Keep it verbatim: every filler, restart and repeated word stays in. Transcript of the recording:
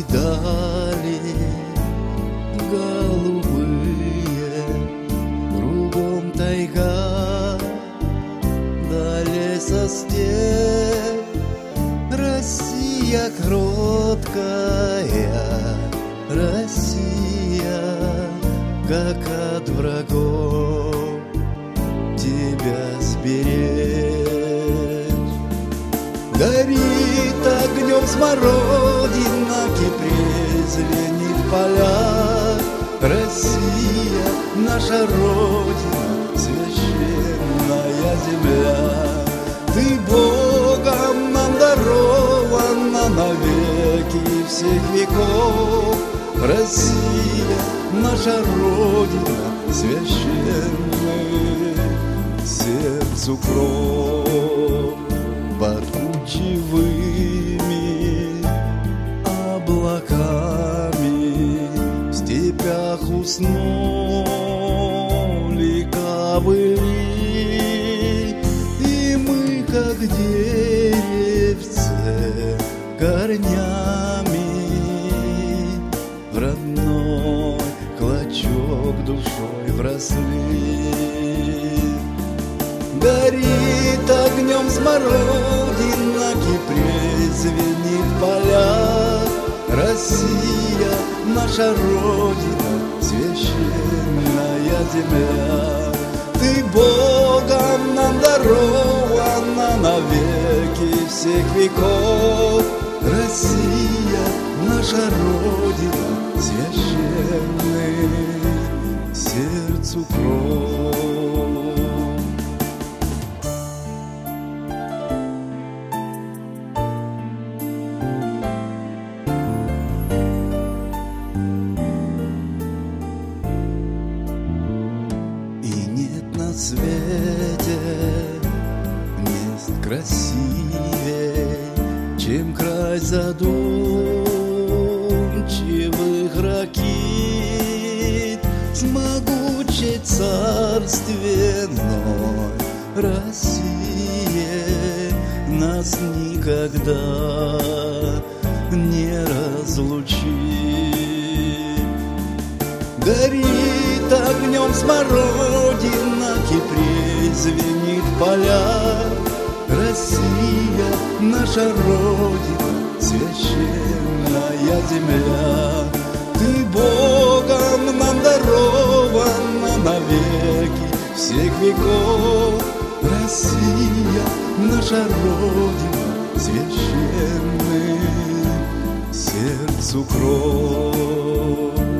дали голубые, кругом тайга, да леса степь. Россия кроткая, Россия, как от врагов тебя сберечь. Горит огнем смородина, Кипрей зеленит поля. Россия, наша Родина, священная земля. Ты Богом нам дарована навеки всех веков. Россия, наша Родина, священный сердцу кров. Под кучевыми облаками в степях уснули ковыли, и мы, как деревце, корнями в родной клочок душой вросли. Горит огнем смородина, Кипрей звенит в полях. Россия, наша Родина, священная земля. Ты Богом нам дарована навеки всех веков. Россия, наша Родина, священный сердцу кров. На свете мест красивей, чем край задумчивых ракит, с могучей царственной Россией нас никогда не разлучит. Горит огнем смородина, Кипрей звенит в полях. Россия, наша Родина, священная земля. Ты Богом нам дарована навеки всех веков. Россия, наша Родина, священный сердцу кров.